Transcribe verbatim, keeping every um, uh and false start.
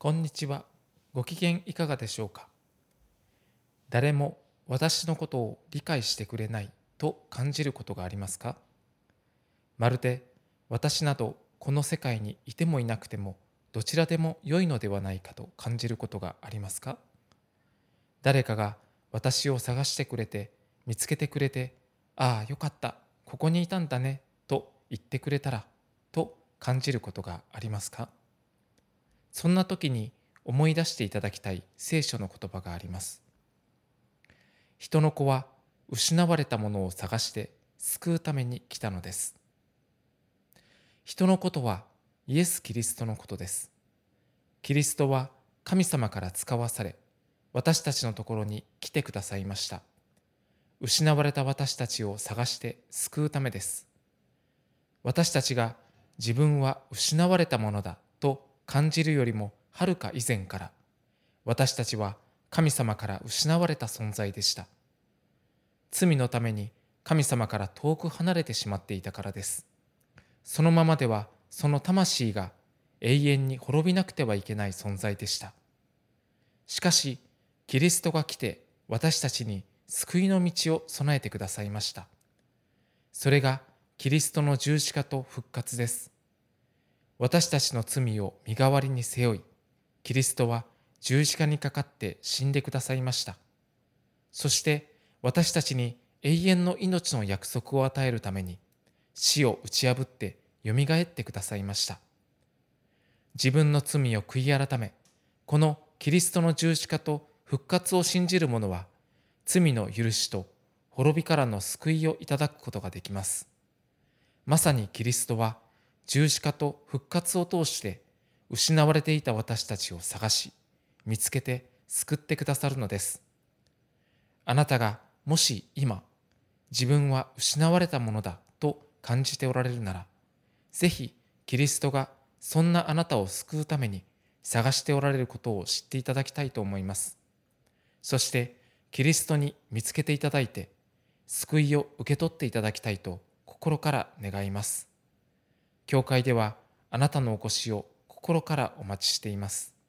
こんにちは。ご機嫌いかがでしょうか。誰も私のことを理解してくれないと感じることがありますか？まるで私などこの世界にいてもいなくてもどちらでも良いのではないかと感じることがありますか？誰かが私を探してくれて見つけてくれて、ああよかった、ここにいたんだねと言ってくれたらと感じることがありますか？そんな時に思い出していただきたい聖書の言葉があります。人の子は失われたものを探して救うために来たのです。人のことはイエス・キリストのことです。キリストは神様から使わされ、私たちのところに来てくださいました。失われた私たちを探して救うためです。私たちが自分は失われたものだと感じるよりもはるか以前から、私たちは神様から失われた存在でした。罪のために神様から遠く離れてしまっていたからです。そのままではその魂が永遠に滅びなくてはいけない存在でした。しかし、キリストが来て私たちに救いの道を備えてくださいました。それがキリストの十字架と復活です。私たちの罪を身代わりに背負い、キリストは十字架にかかって死んでくださいました。そして私たちに永遠の命の約束を与えるために死を打ち破ってよみがえってくださいました。自分の罪を悔い改め、このキリストの十字架と復活を信じる者は罪の許しと滅びからの救いをいただくことができます。まさにキリストは十字架と復活を通して失われていた私たちを探し、見つけて救ってくださるのです。あなたがもし今、自分は失われたものだと感じておられるなら、ぜひキリストがそんなあなたを救うために探しておられることを知っていただきたいと思います。そしてキリストに見つけていただいて、救いを受け取っていただきたいと心から願います。教会ではあなたのお越しを心からお待ちしています。